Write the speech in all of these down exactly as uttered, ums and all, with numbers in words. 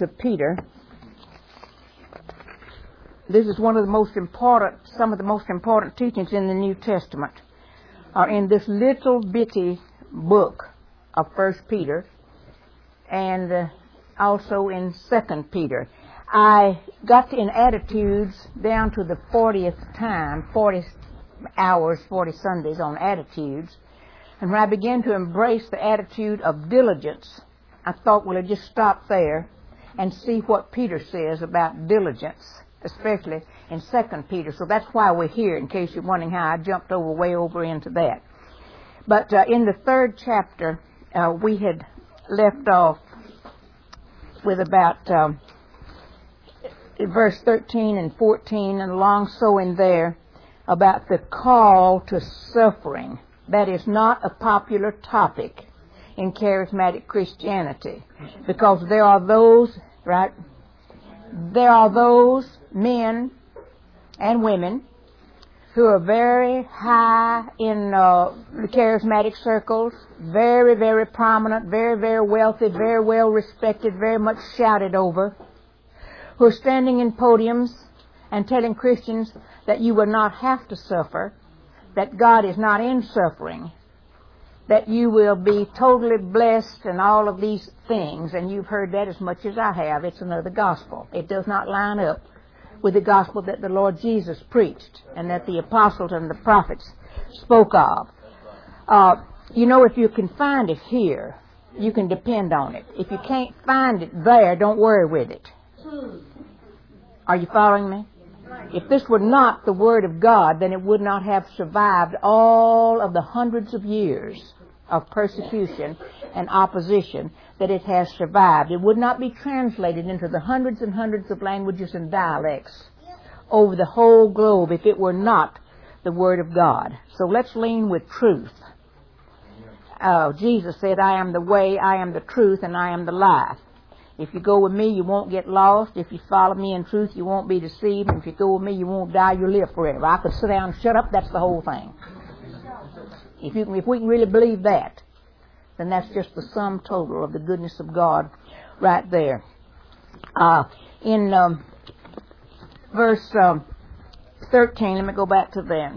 to Peter. This is one of the most important, some of the most important teachings in the New Testament are in this little bitty book of First Peter and uh, also in Second Peter. I got in attitudes down to the fortieth time, forty hours, forty Sundays on attitudes. And when I began to embrace the attitude of diligence, I thought, well, I'll just stop there and see what Peter says about diligence, especially in Second Peter. So that's why we're here, in case you're wondering how I jumped over way over into that. But uh, in the third chapter, uh, we had left off with about um, verse thirteen and fourteen, and along so in there, about the call to suffering. That is not a popular topic in charismatic Christianity, because there are those, right, there are those men and women who are very high in uh, the charismatic circles, very, very prominent, very, very wealthy, very well respected, very much shouted over, who are standing in podiums and telling Christians that you will not have to suffer, that God is not in suffering, that you will be totally blessed and all of these things. And you've heard that as much as I have. It's another gospel. It does not line up with the gospel that the Lord Jesus preached and that the apostles and the prophets spoke of. Uh, you know, if you can find it here, you can depend on it. If you can't find it there, don't worry with it. Are you following me? If this were not the Word of God, then it would not have survived all of the hundreds of years of persecution and opposition that it has survived. It would not be translated into the hundreds and hundreds of languages and dialects over the whole globe if it were not the Word of God. So let's lean with truth. Uh, Jesus said, I am the way, I am the truth, and I am the life. If you go with me, you won't get lost. If you follow me in truth, you won't be deceived. And if you go with me, you won't die, you'll live forever. I could sit down and shut up. That's the whole thing. If, you, if we can really believe that, then that's just the sum total of the goodness of God right there. Uh, in um, verse um, thirteen, let me go back to that.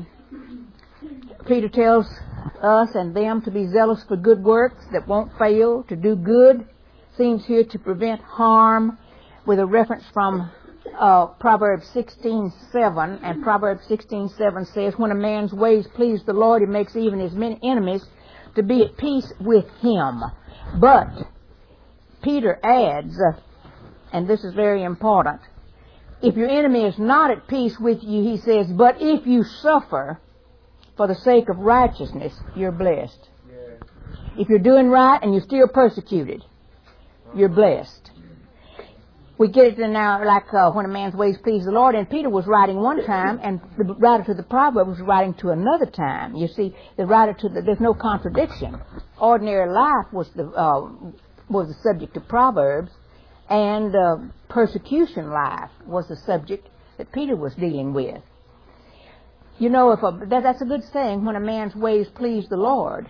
Peter tells us and them to be zealous for good works that won't fail, to do good. Seems here to prevent harm, with a reference from uh, Proverbs sixteen seven, and Proverbs sixteen seven says, when a man's ways please the Lord, he makes even his many enemies to be at peace with him. But Peter adds, uh, and this is very important, if your enemy is not at peace with you, he says, but if you suffer for the sake of righteousness, you're blessed. Yeah. If you're doing right and you're still persecuted, you're blessed. We get it now like uh, when a man's ways please the Lord. And Peter was writing one time, and the writer to the Proverbs was writing to another time. You see, the writer to the, there's no contradiction. Ordinary life was the uh, was the subject of Proverbs, and uh, persecution life was the subject that Peter was dealing with. You know, if a, that, that's a good saying. When a man's ways please the Lord,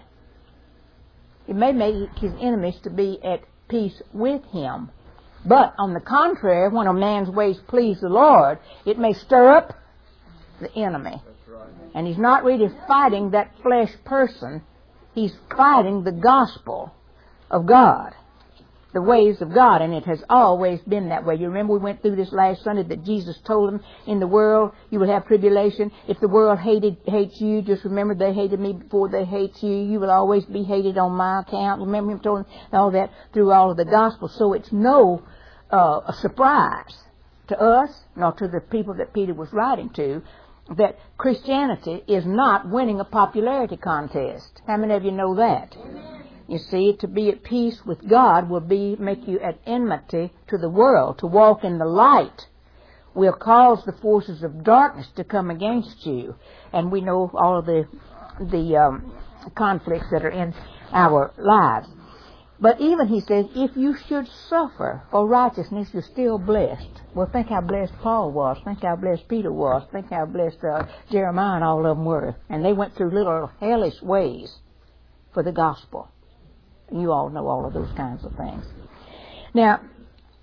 it may make his enemies to be at peace with him. But on the contrary, when a man's ways please the Lord, it may stir up the enemy. Right. And he's not really fighting that flesh person. He's fighting the gospel of God, the ways of God, and it has always been that way. You remember we went through this last Sunday that Jesus told them, in the world you will have tribulation. If the world hated hates you, just remember they hated me before they hate you. You will always be hated on my account. Remember him telling all that through all of the gospel. So it's no uh, a surprise to us, nor to the people that Peter was writing to, that Christianity is not winning a popularity contest. How many of you know that? You see, to be at peace with God will be make you at enmity to the world. To walk in the light will cause the forces of darkness to come against you. And we know all of the the um, conflicts that are in our lives. But even, he says, if you should suffer for righteousness, you're still blessed. Well, think how blessed Paul was. Think how blessed Peter was. Think how blessed uh, Jeremiah and all of them were. And they went through little hellish ways for the gospel. You all know all of those kinds of things. Now,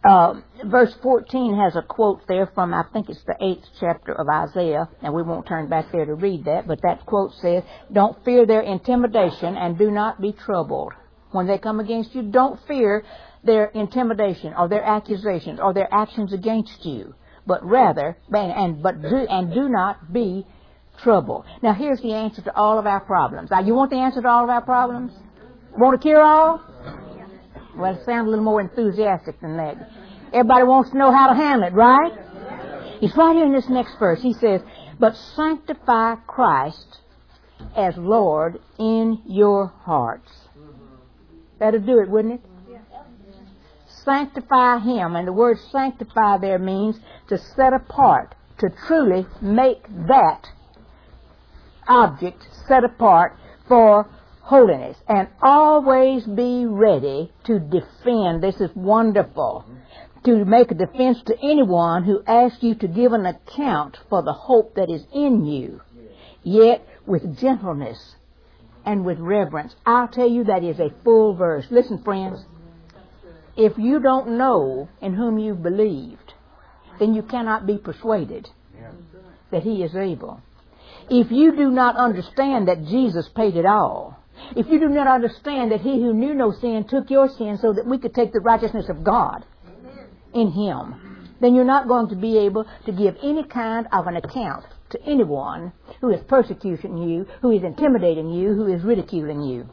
Uh, verse fourteen has a quote there from, I think it's the eighth chapter of Isaiah, and we won't turn back there to read that, but that quote says, "Don't fear their intimidation and do not be troubled." When they come against you, don't fear their intimidation or their accusations or their actions against you, but rather, and but do and do not be troubled. Now, here's the answer to all of our problems. Now, you want the answer to all of our problems? Want a cure-all? Well, it sounds a little more enthusiastic than that. Everybody wants to know how to handle it, right? It's right here in this next verse. He says, "But sanctify Christ as Lord in your hearts." That'll do it, wouldn't it? Sanctify Him. And the word sanctify there means to set apart, to truly make that object set apart for holiness. And always be ready to defend. This is wonderful. To make a defense to anyone who asks you to give an account for the hope that is in you, yet with gentleness and with reverence. I'll tell you, that is a full verse. Listen, friends. If you don't know in whom you've believed, then you cannot be persuaded that He is able. If you do not understand that Jesus paid it all, if you do not understand that He who knew no sin took your sin so that we could take the righteousness of God in Him, then you're not going to be able to give any kind of an account to anyone who is persecuting you, who is intimidating you, who is ridiculing you.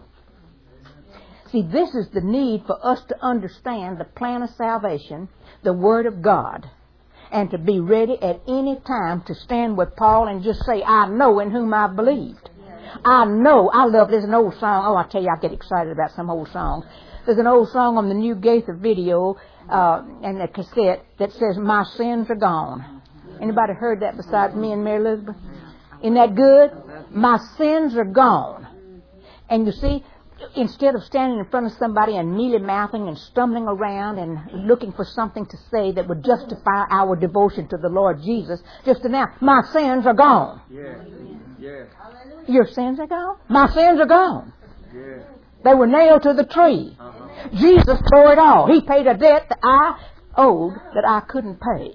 See, this is the need for us to understand the plan of salvation, the Word of God, and to be ready at any time to stand with Paul and just say, "I know in whom I've believed." I know. I love, there's an old song. Oh, I tell you, I get excited about some old songs. There's an old song on the New Gaither video uh, and the cassette that says, "My sins are gone." Anybody heard that besides me and Mary Elizabeth? Isn't that good? My sins are gone. And you see, instead of standing in front of somebody and mealy-mouthing and stumbling around and looking for something to say that would justify our devotion to the Lord Jesus, just announce, "My sins are gone." Yeah. Yeah. Your sins are gone? My sins are gone. Yeah. They were nailed to the tree. Uh-huh. Jesus bore it all. He paid a debt that I owed that I couldn't pay.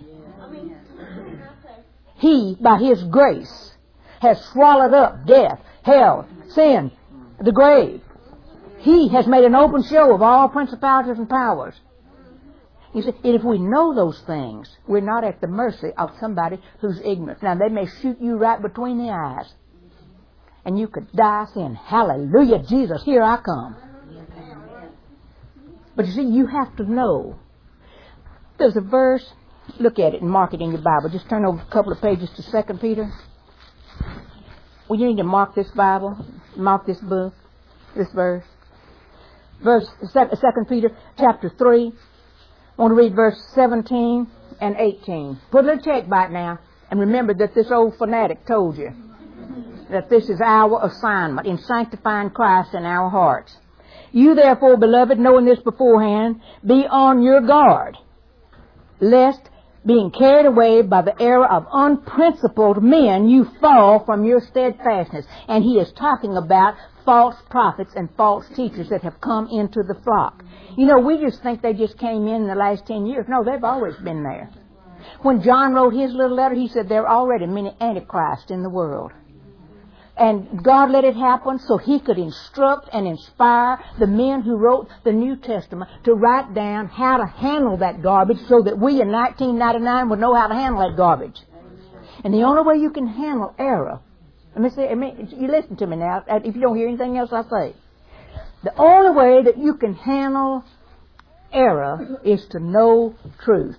He, by His grace, has swallowed up death, hell, sin, the grave. He has made an open show of all principalities and powers. You see, and if we know those things, we're not at the mercy of somebody who's ignorant. Now, they may shoot you right between the eyes, and you could die saying, "Hallelujah, Jesus, here I come." But you see, you have to know. There's a verse. Look at it and mark it in your Bible. Just turn over a couple of pages to Second Peter. Well, you need to mark this Bible, mark this book, this verse. Verse Second Peter chapter three. I want to read verse seventeen and eighteen. Put a little check by it now, and remember that this old fanatic told you that this is our assignment in sanctifying Christ in our hearts. "You therefore, beloved, knowing this beforehand, be on your guard, lest, being carried away by the error of unprincipled men, you fall from your steadfastness." And he is talking about false prophets and false teachers that have come into the flock. You know, we just think they just came in in the last ten years. No, they've always been there. When John wrote his little letter, he said there are already many antichrists in the world. And God let it happen so He could instruct and inspire the men who wrote the New Testament to write down how to handle that garbage so that we in nineteen ninety-nine would know how to handle that garbage. And the only way you can handle error, let me say, I mean, you listen to me now, if you don't hear anything else I say. The only way that you can handle error is to know truth.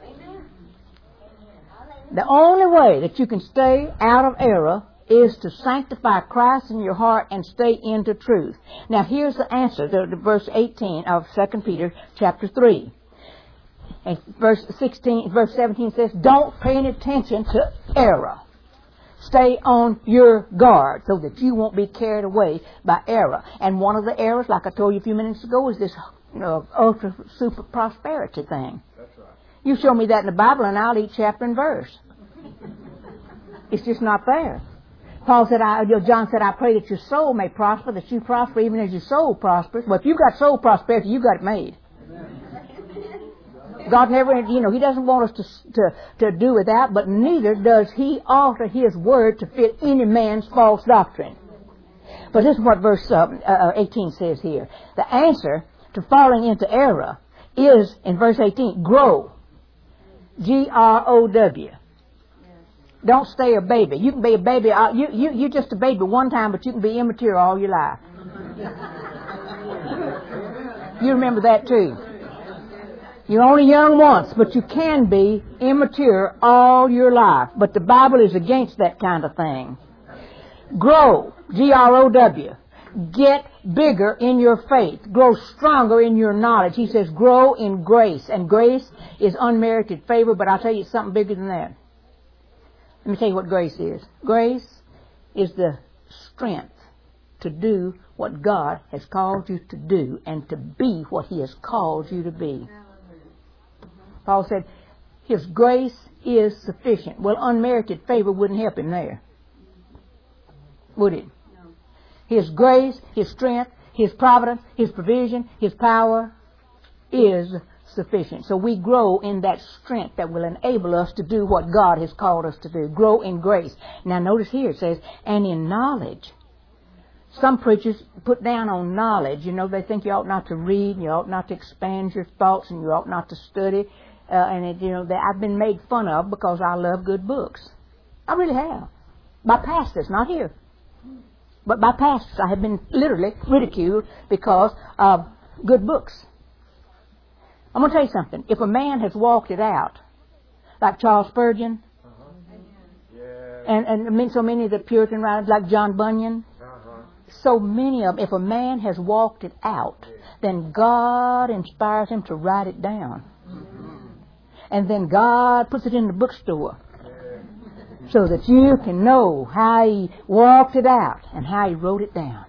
The only way that you can stay out of error is to sanctify Christ in your heart and stay into truth. Now here's the answer to, to verse eighteen of Second Peter chapter three. And verse sixteen, verse seventeen says, "Don't pay any attention to error. Stay on your guard so that you won't be carried away by error." And one of the errors, like I told you a few minutes ago, is this you know, ultra super prosperity thing. That's right. You show me that in the Bible and I'll eat chapter and verse. It's just not there. Paul said, I, John said, "I pray that your soul may prosper, that you prosper even as your soul prospers." Well, if you've got soul prosperity, you've got it made. God never, you know, He doesn't want us to, to, to do without, but neither does He alter His Word to fit any man's false doctrine. But this is what verse uh, uh, eighteen says here. The answer to falling into error is, in verse eighteen, grow. G R O W. Don't stay a baby. You can be a baby, uh, you, you, you're just a baby one time, but you can be immature all your life. You remember that too. You're only young once, but you can be immature all your life. But the Bible is against that kind of thing. Grow, G R O W. Get bigger in your faith. Grow stronger in your knowledge. He says grow in grace. And grace is unmerited favor, but I'll tell you something bigger than that. Let me tell you what grace is. Grace is the strength to do what God has called you to do and to be what He has called you to be. Paul said, His grace is sufficient. Well, unmerited favor wouldn't help him there, would it? His grace, His strength, His providence, His provision, His power is sufficient. So we grow in that strength that will enable us to do what God has called us to do. Grow in grace. Now notice here it says, and in knowledge. Some preachers put down on knowledge. You know, they think you ought not to read, you ought not to expand your thoughts, and you ought not to study. Uh, and, it, you know, they, I've been made fun of because I love good books. I really have. By pastors, not here. But by pastors, I have been literally ridiculed because of good books. I'm going to tell you something. If a man has walked it out, like Charles Spurgeon, uh-huh. yeah. and, and I mean so many of the Puritan writers, like John Bunyan, uh-huh. so many of them, if a man has walked it out, yeah. then God inspires him to write it down. Mm-hmm. And then God puts it in the bookstore. So that you can know how he walked it out and how he wrote it down.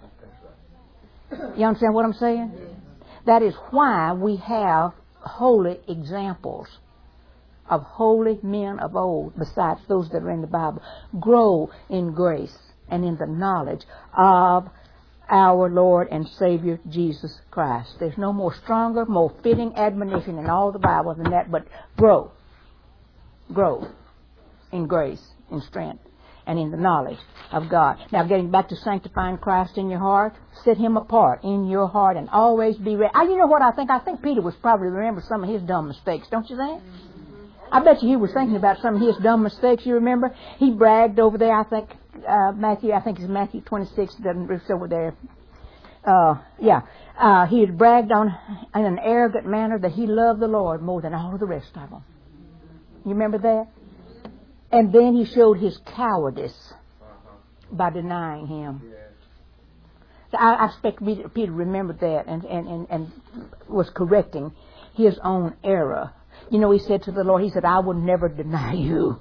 You understand what I'm saying? That is why we have holy examples of holy men of old, besides those that are in the Bible. Grow in grace and in the knowledge of our Lord and Savior Jesus Christ. There's no more stronger, more fitting admonition in all the Bible than that, but grow. Grow in grace, in strength, and in the knowledge of God. Now, getting back to sanctifying Christ in your heart, set Him apart in your heart and always be ready. You know what I think? I think Peter was probably remember some of his dumb mistakes, don't you think? I bet you he was thinking about some of his dumb mistakes. You remember? He bragged over there, I think, uh, Matthew, I think it's Matthew twenty-six, it's over there. Uh, yeah. Uh, he had bragged on in an arrogant manner that he loved the Lord more than all of the rest of them. You remember that? And then he showed his cowardice uh-huh. by denying Him. Yes. So I, I expect Peter remembered that and, and, and, and was correcting his own error. You know, he said to the Lord, he said, I will never deny you.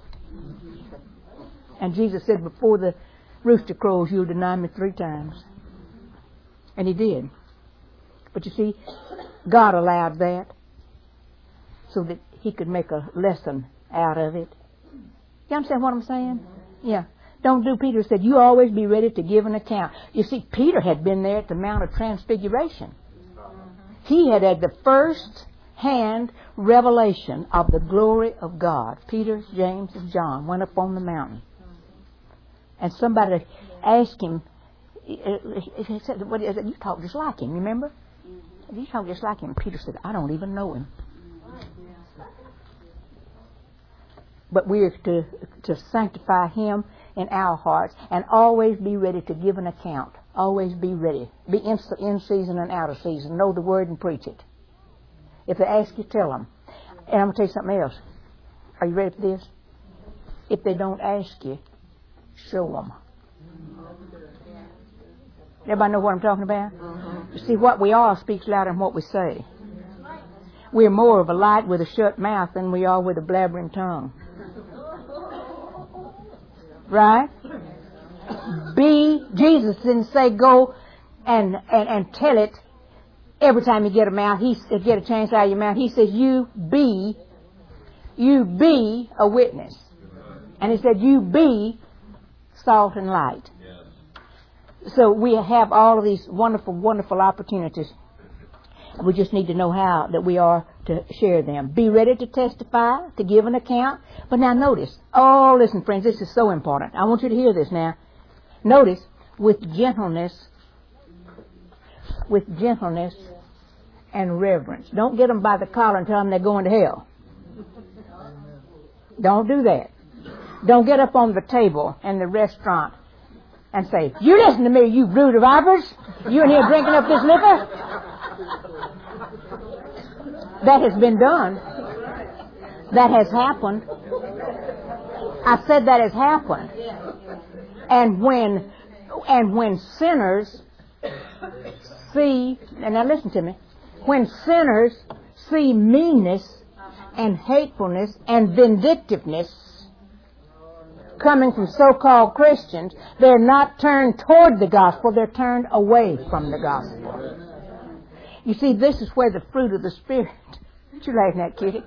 And Jesus said, before the rooster crows, you'll deny me three times. And he did. But you see, God allowed that so that He could make a lesson out of it. You understand what I'm saying? Yeah. Don't do, Peter said, you always be ready to give an account. You see, Peter had been there at the Mount of Transfiguration. He had had the first hand revelation of the glory of God. Peter, James, and John went up on the mountain. And somebody asked him, he said, what is it? You talk just like him, remember? You talk just like him. Peter said, I don't even know him. But we are to, to sanctify Him in our hearts and always be ready to give an account. Always be ready. Be in, in season and out of season. Know the Word and preach it. If they ask you, tell them. And I'm going to tell you something else. Are you ready for this? If they don't ask you, show them. Everybody know what I'm talking about? Mm-hmm. You see, what we are speaks louder than what we say. We're more of a light with a shut mouth than we are with a blabbering tongue. Right? Be, Jesus didn't say go and, and, and tell it every time you get a mouth. He get a chance out of your mouth. He says, you be, you be a witness. And He said, you be salt and light. So we have all of these wonderful, wonderful opportunities. We just need to know how that we are to share them. Be ready to testify, to give an account. But now notice, oh, listen, friends, this is so important. I want you to hear this now. Notice, with gentleness, with gentleness and reverence. Don't get them by the collar and tell them they're going to hell. Don't do that. Don't get up on the table in the restaurant and say, you listen to me, you brood of vipers. You in here drinking up this liquor? That has been done. That has happened. I said that has happened. And when, and when sinners see, and now listen to me, when sinners see meanness and hatefulness and vindictiveness coming from so-called Christians, they're not turned toward the gospel, they're turned away from the gospel. You see, this is where the fruit of the Spirit, what you laughing at, kitty?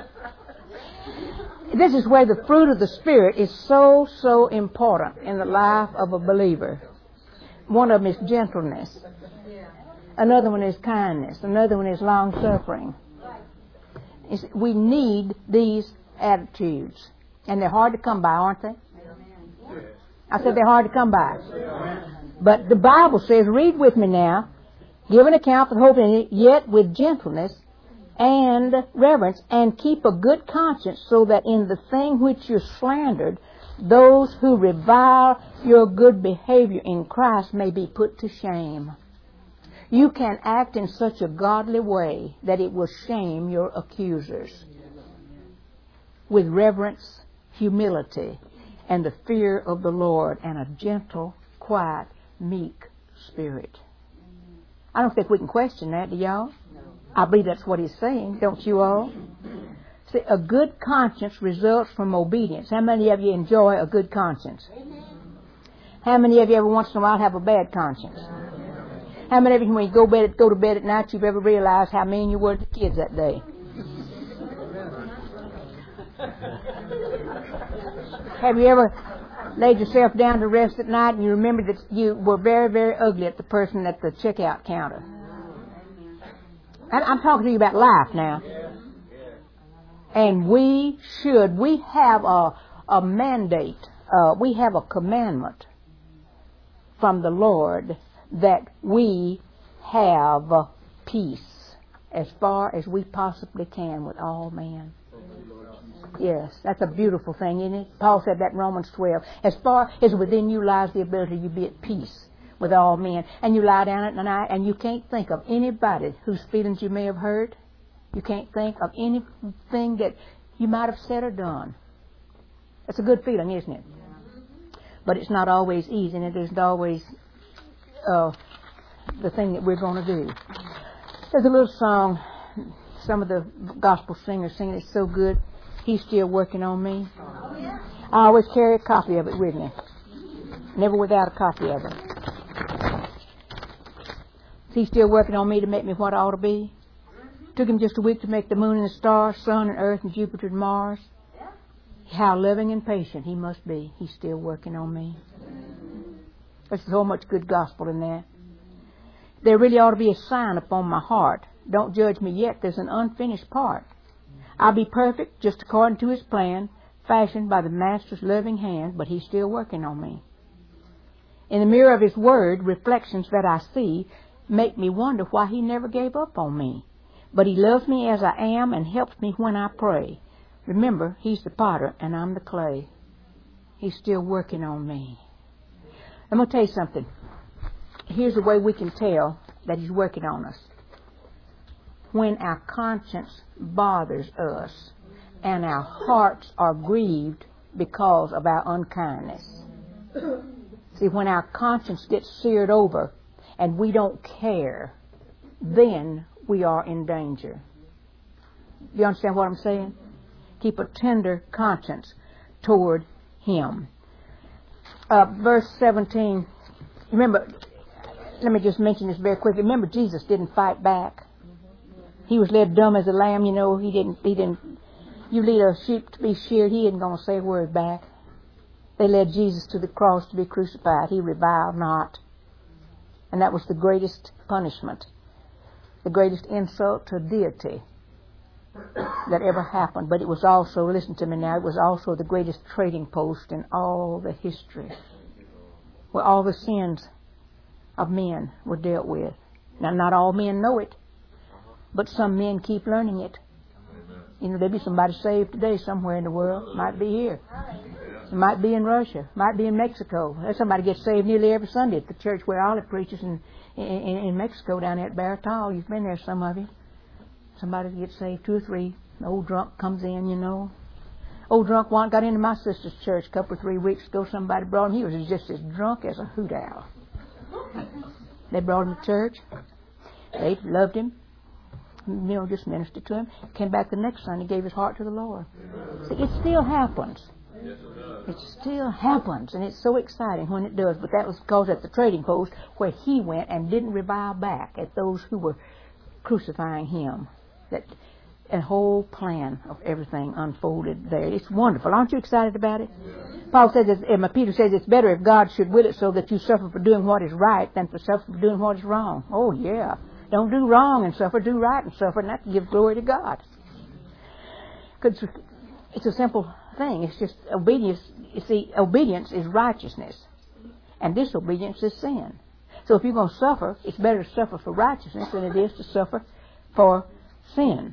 This is where the fruit of the Spirit is so, so important in the life of a believer. One of them is gentleness. Another one is kindness. Another one is long-suffering. We need these attitudes. And they're hard to come by, aren't they? I said they're hard to come by. But the Bible says, read with me now, give an account for the hope in it, yet with gentleness and reverence, and keep a good conscience, so that in the thing which you're slandered, those who revile your good behavior in Christ may be put to shame. You can act in such a godly way that it will shame your accusers. With reverence, humility, and the fear of the Lord, and a gentle, quiet, meek spirit. I don't think we can question that, do y'all? I believe that's what he's saying, don't you all? See, a good conscience results from obedience. How many of you enjoy a good conscience? How many of you ever once in a while have a bad conscience? How many of you, when you go, bed, go to bed at night, you've ever realized how mean you were to the kids that day? Have you ever laid yourself down to rest at night and you remember that you were very, very ugly at the person at the checkout counter? I'm talking to you about life now. And we should, we have a, a mandate, uh, we have a commandment from the Lord that we have peace as far as we possibly can with all men. Yes, that's a beautiful thing, isn't it? Paul said that in Romans twelve. As far as within you lies the ability to be at peace with all men. And you lie down at night and you can't think of anybody whose feelings you may have hurt. You can't think of anything that you might have said or done. That's a good feeling, isn't it? But it's not always easy, and it isn't always uh, the thing that we're going to do. There's a little song, some of the gospel singers sing it. It's so good. He's still working on me. I always carry a copy of it with me. Never without a copy of it. He's still working on me to make me what I ought to be. Took him just a week to make the moon and the stars, sun and earth and Jupiter and Mars. How loving and patient he must be. He's still working on me. There's so much good gospel in there. There really ought to be a sign upon my heart. Don't judge me yet. There's an unfinished part. I'll be perfect just according to his plan, fashioned by the Master's loving hand, but he's still working on me. In the mirror of his word, reflections that I see make me wonder why he never gave up on me. But he loves me as I am and helps me when I pray. Remember, he's the potter and I'm the clay. He's still working on me. I'm going to tell you something. Here's the way we can tell that he's working on us. When our conscience bothers us and our hearts are grieved because of our unkindness. See, when our conscience gets seared over and we don't care, then we are in danger. Do you understand what I'm saying? Keep a tender conscience toward him. Uh, verse seventeen. Remember, let me just mention this very quickly. Remember, Jesus didn't fight back. He was led dumb as a lamb. You know, he didn't. He didn't. You lead a sheep to be sheared. He isn't going to say a word back. They led Jesus to the cross to be crucified. He reviled not, and that was the greatest punishment, the greatest insult to deity that ever happened. But it was also, listen to me now, it was also the greatest trading post in all the history, where all the sins of men were dealt with. Now, not all men know it, but some men keep learning it. You know, there'll be somebody saved today somewhere in the world. Might be here. It might be in Russia. Might be in Mexico. There's somebody gets saved nearly every Sunday at the church where Olive preaches in, in, in Mexico, down there at Baratal. You've been there, some of you. Somebody gets saved, two or three. An old drunk comes in, you know. Old drunk one got into my sister's church a couple or three weeks ago. Somebody brought him. He was just as drunk as a hoot owl. They brought him to church. They loved him. You know, just ministered to him. Came back the next Sunday, gave his heart to the Lord. See, it still happens. It still happens, and it's so exciting when it does. But that was because at the trading post where he went and didn't revile back at those who were crucifying him. That a whole plan of everything unfolded there. It's wonderful. Aren't you excited about it? Paul says, and Peter says, it's better if God should will it so that you suffer for doing what is right than for suffer for doing what is wrong. Oh, yeah. Don't do wrong and suffer. Do right and suffer, and that gives glory to God. Because it's a simple thing. It's just obedience. You see, obedience is righteousness, and disobedience is sin. So if you're going to suffer, it's better to suffer for righteousness than it is to suffer for sin.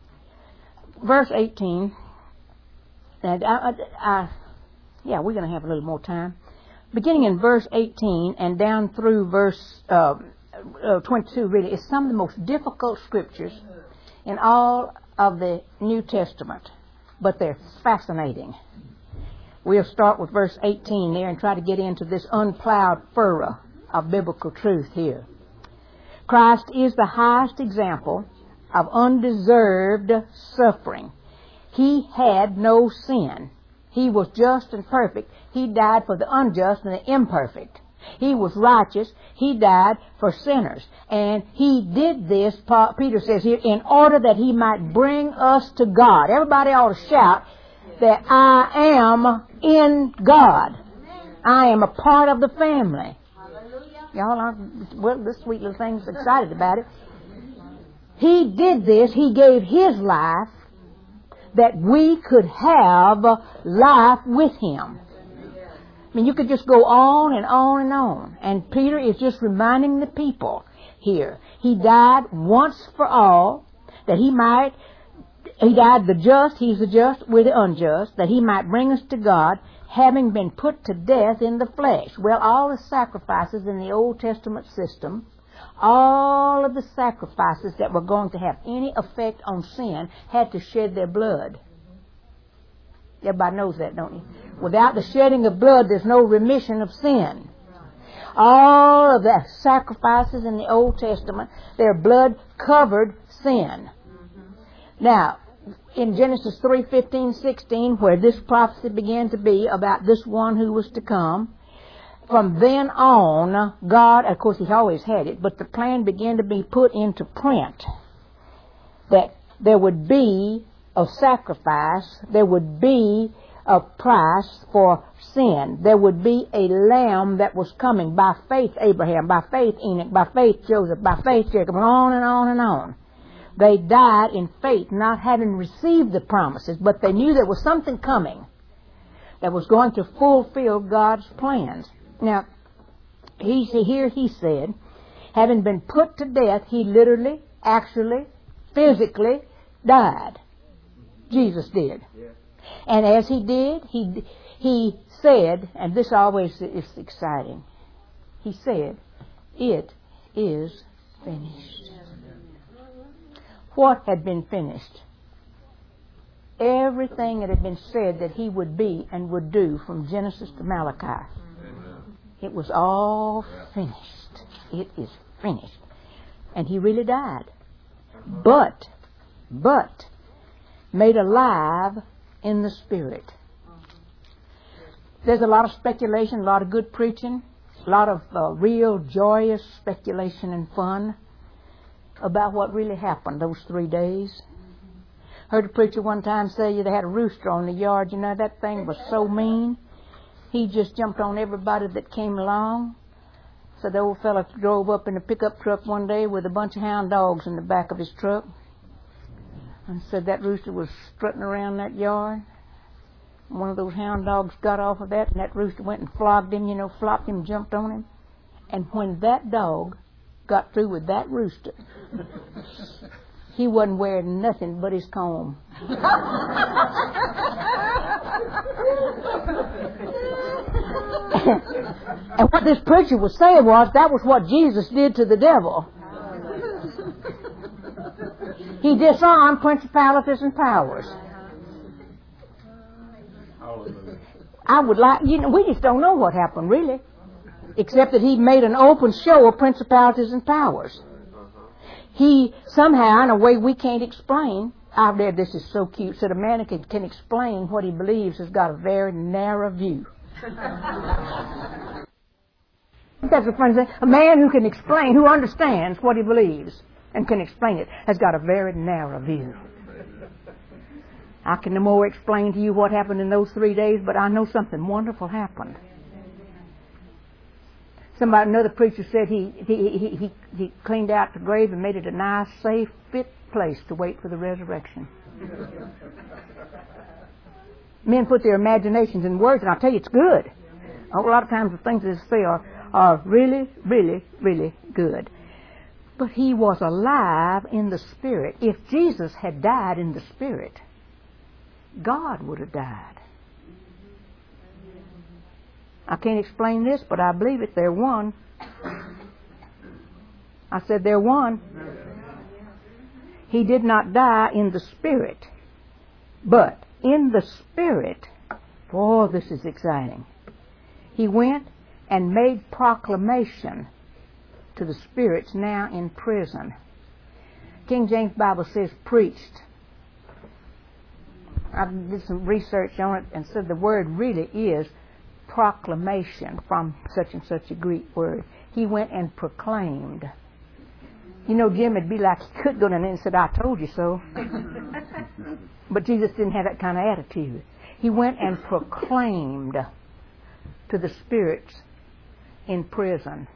Verse eighteen. And I, I, I, yeah, we're going to have a little more time. Beginning in verse eighteen and down through verse uh, uh, twenty-two, really, is some of the most difficult scriptures in all of the New Testament. But they're fascinating. We'll start with verse eighteen there and try to get into this unplowed furrow of biblical truth here. Christ is the highest example of undeserved suffering. He had no sin. He was just and perfect. He died for the unjust and the imperfect. He was righteous. He died for sinners. And he did this, Peter says here, in order that he might bring us to God. Everybody ought to shout that I am in God. I am a part of the family. Y'all aren't, well, this sweet little thing's excited about it. He did this. He gave his life that we could have life with him. I mean, you could just go on and on and on. And Peter is just reminding the people here. He died once for all, that he might, he died the just, he's the just, we're the unjust, that he might bring us to God, having been put to death in the flesh. Well, all the sacrifices in the Old Testament system, all of the sacrifices that were going to have any effect on sin had to shed their blood. Everybody knows that, don't you? Without the shedding of blood, there's no remission of sin. All of the sacrifices in the Old Testament, their blood covered sin. Now, in Genesis three, fifteen, sixteen, where this prophecy began to be about this one who was to come, from then on, God, of course, He always had it, but the plan began to be put into print that there would be a sacrifice, there would be a price for sin. There would be a lamb that was coming by faith Abraham, by faith Enoch, by faith Joseph, by faith Jacob, and on and on and on. They died in faith, not having received the promises, but they knew there was something coming that was going to fulfill God's plans. Now, he, here he said, having been put to death, he literally, actually, physically died. Jesus did. And as he did, he he said, and this always is exciting, he said, it is finished. What had been finished? Everything that had been said that he would be and would do from Genesis to Malachi. Amen. It was all finished. It is finished. And he really died. But, but, made alive in the Spirit. There's a lot of speculation, a lot of good preaching, a lot of uh, real joyous speculation and fun about what really happened those three days. Heard a preacher one time say they had a rooster on the yard. You know, that thing was so mean. He just jumped on everybody that came along. So the old fella drove up in a pickup truck one day with a bunch of hound dogs in the back of his truck. and said that rooster was strutting around that yard. One of those hound dogs got off of that, and that rooster went and flogged him, you know, flopped him, jumped on him. And when that dog got through with that rooster, he wasn't wearing nothing but his comb. And what this preacher was saying was that was what Jesus did to the devil. He disarmed principalities and powers. I would like, you know, we just don't know what happened really, except that he made an open show of principalities and powers. He somehow, in a way we can't explain, I've read this is so cute, said a man who can explain what he believes has got a very narrow view. That's a funny thing. A man who can explain, who understands what he believes and can explain it, has got a very narrow view. I can no more explain to you what happened in those three days, but I know something wonderful happened. Somebody, another preacher said he he, he he he cleaned out the grave and made it a nice, safe, fit place to wait for the resurrection. Men put their imaginations in words, and I'll tell you, it's good. A whole lot of times the things they say are, are really, really, really good. But he was alive in the Spirit. If Jesus had died in the Spirit, God would have died. I can't explain this, but I believe it. They're one. I said they're one. He did not die in the Spirit, but in the Spirit, oh, this is exciting. He went and made proclamation to the spirits now in prison. King James Bible says preached. I did some research on it and said the word really is proclamation from such and such a Greek word. He went and proclaimed. You know, Jim would be like, he could go down there and said, I told you so. But Jesus didn't have that kind of attitude. He went and proclaimed to the spirits in prison,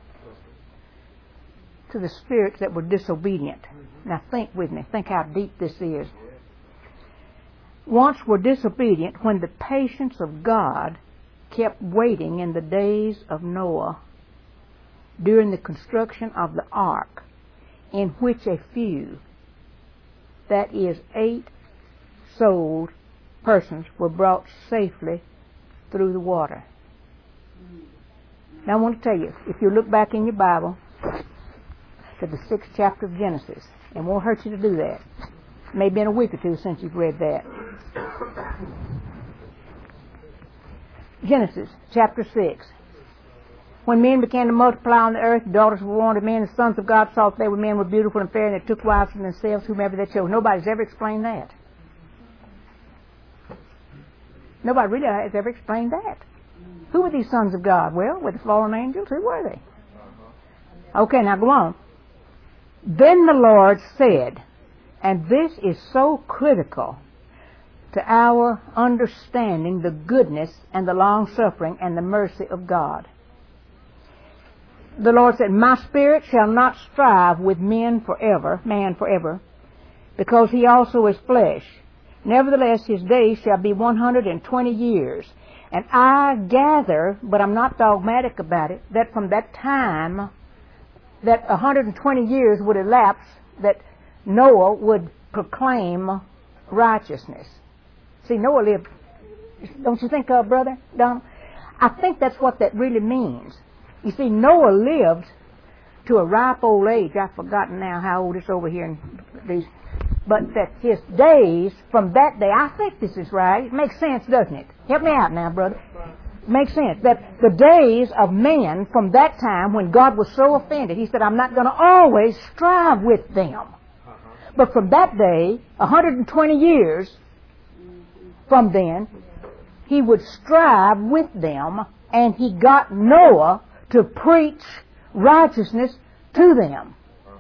to the spirits that were disobedient. Now think with me. Think how deep this is. Once were disobedient when the patience of God kept waiting in the days of Noah during the construction of the ark, in which a few, that is eight souled persons, were brought safely through the water. Now I want to tell you, if you look back in your Bible to the sixth chapter of Genesis, it won't hurt you to do that. Maybe in a week or two since you've read that. Genesis chapter six. When men began to multiply on the earth, the daughters were born to men, the sons of God saw that they were men were beautiful and fair, and they took wives for themselves, whomever they chose. Nobody's ever explained that. Nobody really has ever explained that. Who were these sons of God? Well, were the fallen angels? Who were they? Okay, now go on. Then the Lord said, and this is so critical to our understanding the goodness and the long-suffering and the mercy of God. The Lord said, my spirit shall not strive with men forever, man forever, because he also is flesh. Nevertheless, his days shall be one hundred and twenty years. And I gather, but I'm not dogmatic about it, that from that time, that one hundred twenty years would elapse, that Noah would proclaim righteousness. See, Noah lived, don't you think, uh, Brother Donald? I think that's what that really means. You see, Noah lived to a ripe old age. I've forgotten now how old it's over here in these, but that his days, from that day, I think this is right. It makes sense, doesn't it? Help me out now, brother. It makes sense. That the days of man from that time when God was so offended, he said, I'm not going to always strive with them. But from that day, one hundred twenty years from then, he would strive with them, and he got Noah to preach righteousness to them.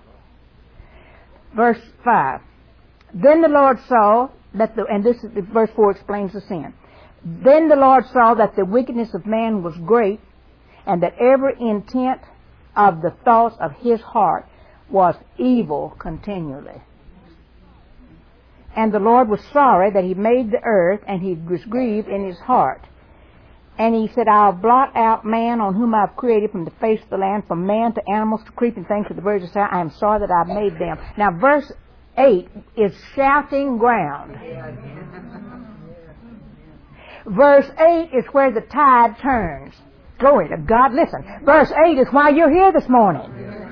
Verse five. Then the Lord saw that the, and this is, verse four explains the sin. Then the Lord saw that the wickedness of man was great, and that every intent of the thoughts of his heart was evil continually. And the Lord was sorry that he made the earth, and he was grieved in his heart. And he said, I'll blot out man on whom I've created from the face of the land, from man to animals to creeping things to the birds of the sky. I am sorry that I've made them. Now verse eight is shouting ground. Verse eight is where the tide turns. Glory to God. Listen, verse eight is why you're here this morning.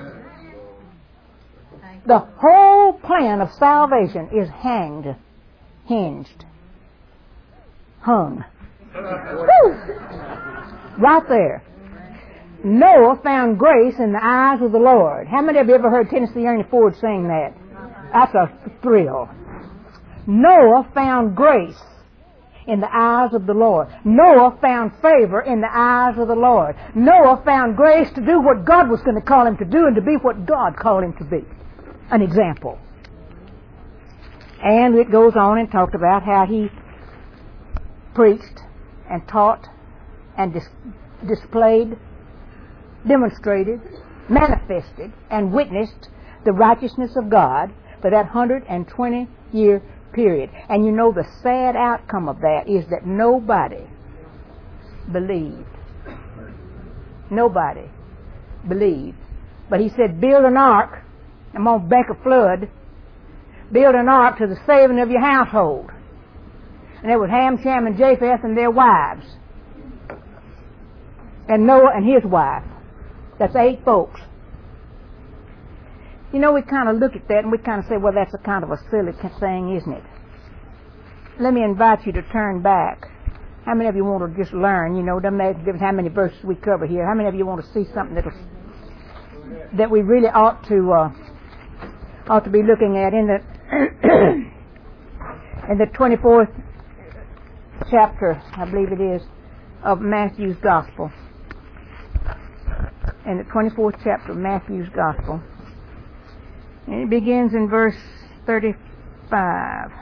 The whole plan of salvation is hanged, hinged, hung. Woo! Right there. Noah found grace in the eyes of the Lord. How many of you ever heard Tennessee Ernie Ford sing that? That's a thrill. Noah found grace in the eyes of the Lord. Noah found favor in the eyes of the Lord. Noah found grace to do what God was going to call him to do and to be what God called him to be. An example. And it goes on and talked about how he preached and taught and dis- displayed, demonstrated, manifested, and witnessed the righteousness of God for that one hundred twenty year period. And you know the sad outcome of that is that nobody believed. Nobody believed. But he said, build an ark. I'm going to bank a flood. Build an ark to the saving of your household. And there was Ham, Shem, and Japheth and their wives. And Noah and his wife. That's eight folks. You know, we kind of look at that and we kind of say, well, that's a kind of a silly thing, isn't it? Let me invite you to turn back. How many of you want to just learn? You know, it doesn't make a difference how many verses we cover here. How many of you want to see something that'll, that we really ought to uh, ought to be looking at in the in the twenty-fourth chapter, I believe it is, of Matthew's Gospel. In the twenty-fourth chapter of Matthew's Gospel. And it begins in verse thirty-five.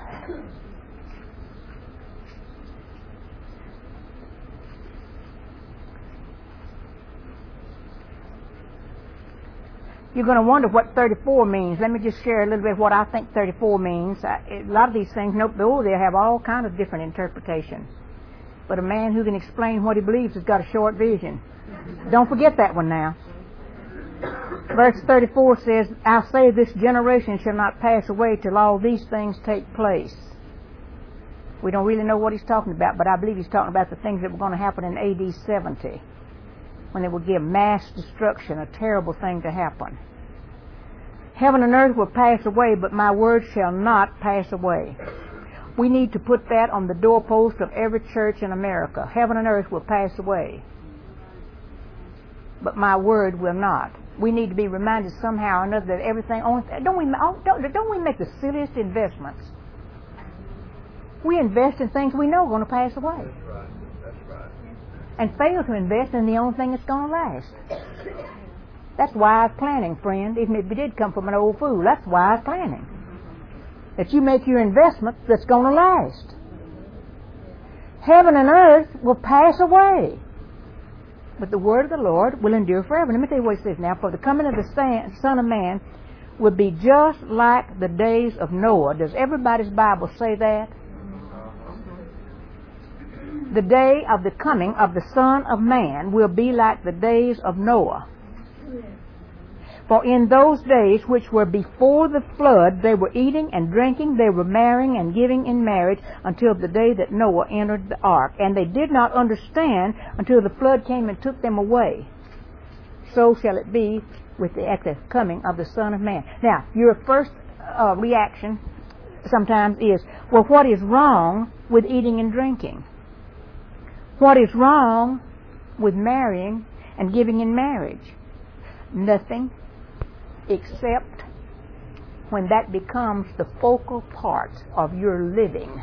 You're going to wonder what thirty-four means. Let me just share a little bit of what I think thirty-four means. I, a lot of these things, no, oh, they have all kinds of different interpretations. But a man who can explain what he believes has got a short vision. Don't forget that one now. Verse thirty-four says, I say this generation shall not pass away till all these things take place. We don't really know what he's talking about, but I believe he's talking about the things that were going to happen in A D seventy, when they would give mass destruction, a terrible thing to happen. Heaven and earth will pass away, but my word shall not pass away. We need to put that on the doorpost of every church in America. Heaven and earth will pass away, but my word will not. We need to be reminded somehow or another that everything. Don't we? Don't, don't we make the silliest investments? We invest in things we know are going to pass away. That's right. That's right. And fail to invest in the only thing that's going to last. That's wise planning, friend. Even if it did come from an old fool, that's wise planning. That you make your investment that's going to last. Heaven and earth will pass away, but the word of the Lord will endure forever. Let me tell you what it says now. For the coming of the Son of Man will be just like the days of Noah. Does everybody's Bible say that? The day of the coming of the Son of Man will be like the days of Noah. For in those days which were before the flood, they were eating and drinking, they were marrying and giving in marriage until the day that Noah entered the ark. And they did not understand until the flood came and took them away. So shall it be with the, at the coming of the Son of Man. Now, your first uh, reaction sometimes is, well, what is wrong with eating and drinking? What is wrong with marrying and giving in marriage? Nothing, except when that becomes the focal part of your living.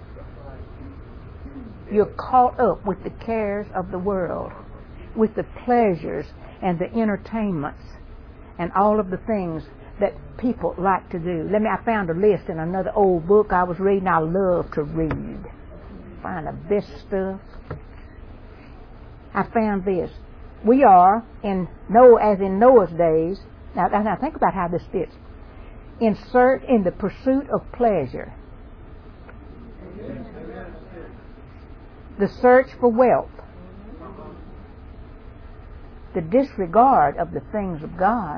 You're caught up with the cares of the world, with the pleasures and the entertainments and all of the things that people like to do. Let me, I found a list in another old book I was reading. I love to read. Find the best stuff. I found this. We are, in Noah, as in Noah's days, now, now think about how this fits. Insert in the pursuit of pleasure. The search for wealth. The disregard of the things of God.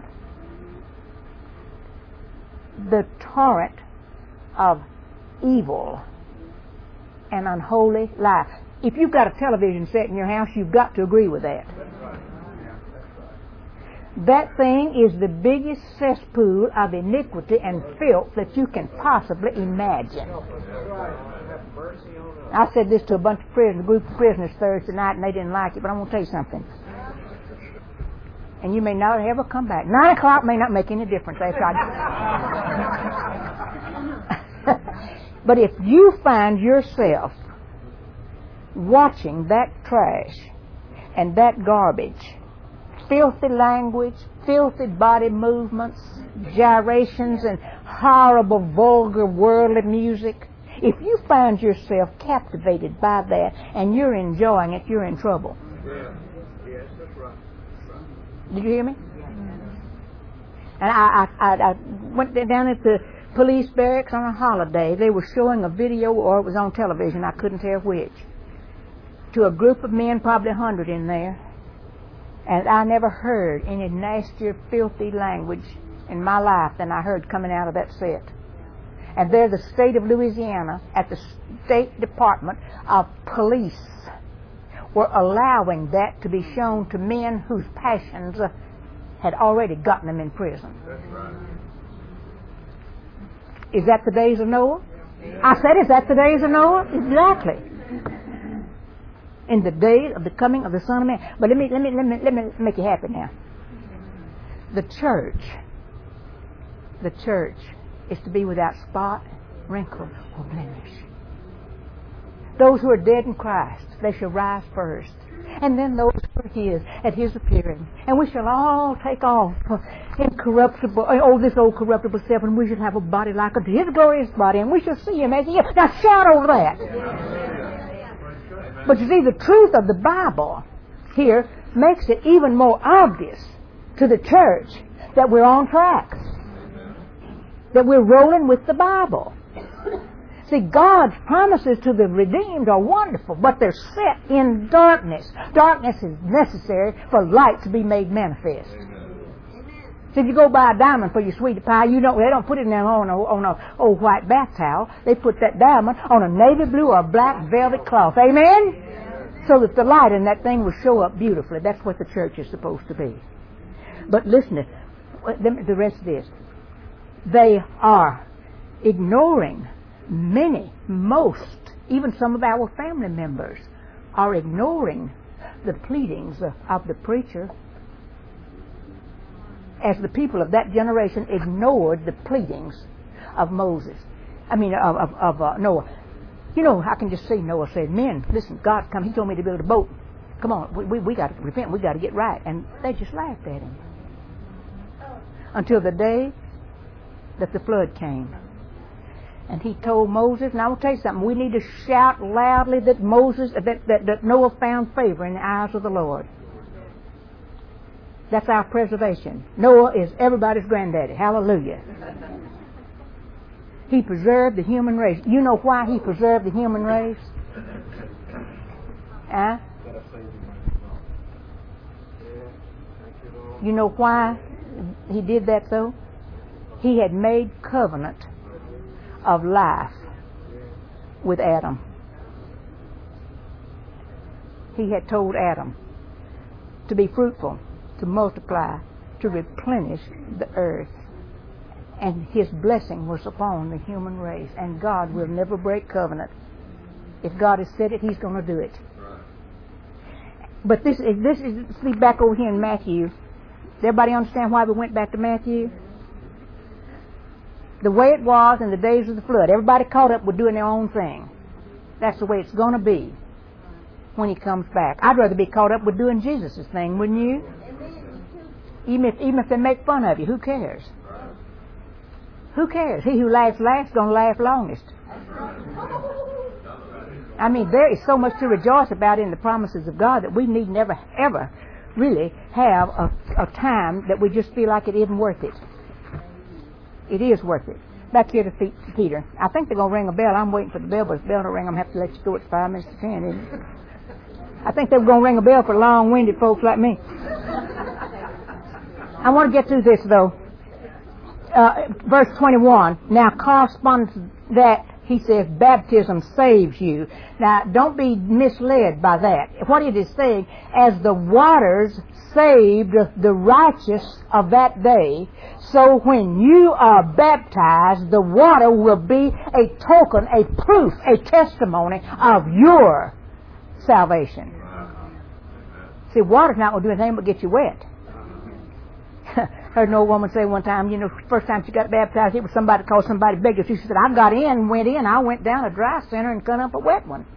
The torrent of evil and unholy life. If you've got a television set in your house, you've got to agree with that. That thing is the biggest cesspool of iniquity and filth that you can possibly imagine. I said this to a bunch of prisoners, a group of prisoners Thursday night, and they didn't like it, but I'm going to tell you something. And you may not ever come back. Nine o'clock may not make any difference after I... But if you find yourself watching that trash and that garbage, filthy language, filthy body movements, gyrations, and horrible, vulgar, worldly music, if you find yourself captivated by that and you're enjoying it, you're in trouble. Yes, that's right. Did you hear me? And I, I, I, I went down at the police barracks on a holiday. They were showing a video, or it was on television, I couldn't tell which, to a group of men, probably a hundred in there. And I never heard any nastier, filthy language in my life than I heard coming out of that set. And there the state of Louisiana, at the State Department of Police, were allowing that to be shown to men whose passions uh, had already gotten them in prison. That's right. Is that the days of Noah? I said, is that the days of Noah? Exactly. In the days of the coming of the Son of Man. But let me let me let me let me make you happy now. The church, the church is to be without spot, wrinkle, or blemish. Those who are dead in Christ, they shall rise first. And then those who are His at His appearing. And we shall all take off incorruptible, oh, this old corruptible self, and we shall have a body like unto His glorious body, and we shall see Him as He is. Now shout over that. But you see, the truth of the Bible here makes it even more obvious to the church that we're on track. That we're rolling with the Bible. See, God's promises to the redeemed are wonderful, but they're set in darkness. Darkness is necessary for light to be made manifest. So if you go buy a diamond for your sweetie pie, you don't, they don't put it down on a, on a old white bath towel. They put that diamond on a navy blue or black velvet cloth. Amen? So that the light in that thing will show up beautifully. That's what the church is supposed to be. But listen to the rest of this. They are ignoring many, most, even some of our family members are ignoring the pleadings of the preacher, as the people of that generation ignored the pleadings of Moses. I mean, of, of, of uh, Noah. You know, I can just see Noah said, men, listen, God's come. He told me to build a boat. Come on, we, we, we got to repent. We got to get right. And they just laughed at him. Until the day that the flood came. And he told Moses, and I will tell you something, we need to shout loudly that Moses, that, that, that Noah found favor in the eyes of the Lord. That's our preservation. Noah is everybody's granddaddy. Hallelujah. He preserved the human race. You know why he preserved the human race? Huh? You know why he did that so? He had made covenant of life with Adam. He had told Adam to be fruitful, to multiply, to replenish the earth. And His blessing was upon the human race. And God will never break covenant. If God has said it, He's going to do it. But this is, this is, see back over here in Matthew. Does everybody understand why we went back to Matthew? The way it was in the days of the flood. Everybody caught up with doing their own thing. That's the way it's going to be when He comes back. I'd rather be caught up with doing Jesus' thing, wouldn't you? Even if, even if they make fun of you, who cares? Who cares? He who laughs last is going to laugh longest. I mean, there is so much to rejoice about in the promises of God that we need never, ever really have a, a time that we just feel like it isn't worth it. It is worth it. back here to Pe- Peter. I think they're going to ring a bell. I'm waiting for the bell, but if the bell don't ring, I'm going to have to let you go at five minutes to ten, isn't it? I think they were going to ring a bell for long-winded folks like me. I want to get through this, though. Uh, verse twenty-one. Now, corresponding to that, he says, baptism saves you. Now, don't be misled by that. What it is saying, as the waters saved the righteous of that day, so when you are baptized, the water will be a token, a proof, a testimony of your salvation. See, water's not going to do anything but get you wet. Heard an old woman say one time, you know, first time she got baptized, it was somebody called somebody begged her. She said, I got in, went in, I went down a dry center and cut up a wet one.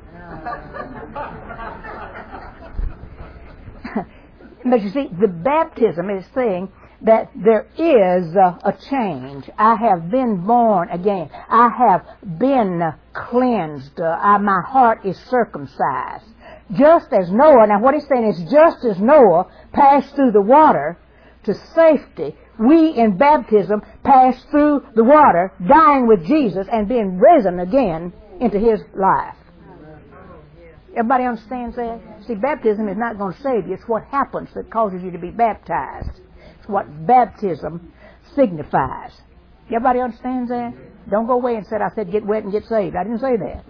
But you see, the baptism is saying that there is a, a change. I have been born again. I have been cleansed. Uh, I, my heart is circumcised. Just as Noah, now what he's saying is just as Noah passed through the water to safety, we in baptism pass through the water, dying with Jesus and being risen again into His life. Everybody understands that? See, baptism is not going to save you. It's what happens that causes you to be baptized. It's what baptism signifies. Everybody understands that? Don't go away and say, I said get wet and get saved. I didn't say that.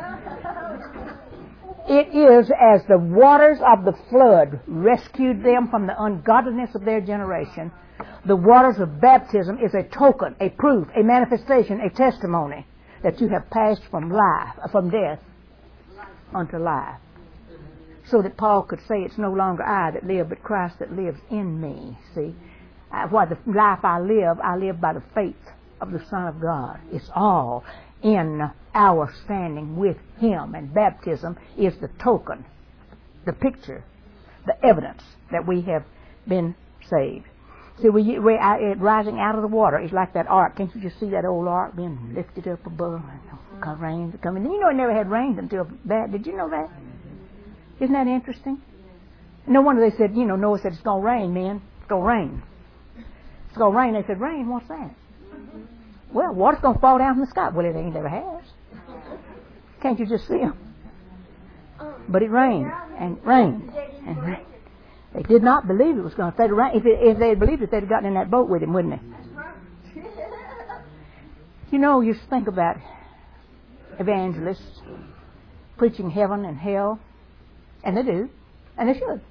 It is as the waters of the flood rescued them from the ungodliness of their generation. The waters of baptism is a token, a proof, a manifestation, a testimony that you have passed from life, from death unto life. So that Paul could say, it's no longer I that live, but Christ that lives in me. See, uh, why the life I live, I live by the faith of the Son of God. It's all in our standing with Him, and baptism is the token, the picture, the evidence that we have been saved. See, we, we uh, it, rising out of the water is like that ark. Can't you just see that old ark being lifted up above? Because rains are coming. You know, it never had rained until that. Did you know that? Isn't that interesting? No wonder they said, you know, Noah said, it's going to rain, men. It's going to rain. It's going to rain. They said, rain? What's that? Well, water's going to fall down from the sky. Well, it ain't never has. Can't you just see them? But it rained and rained and rained. They did not believe it was going to. If they'd, rain, if, it, if they had believed it, they'd have gotten in that boat with him, wouldn't they? You know, you think about evangelists preaching heaven and hell, and they do, and they should.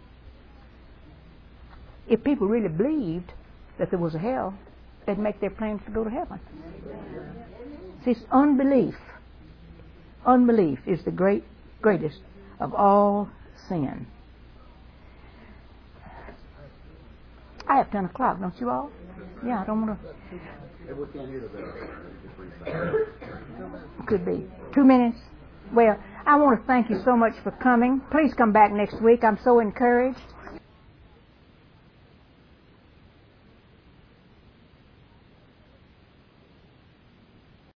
If people really believed that there was a hell, they'd make their plans to go to heaven. See, it's unbelief. Unbelief is the great, greatest of all sin. I have ten o'clock, don't you all? Yeah, I don't want to. Could be. Two minutes. Well, I want to thank you so much for coming. Please come back next week. I'm so encouraged.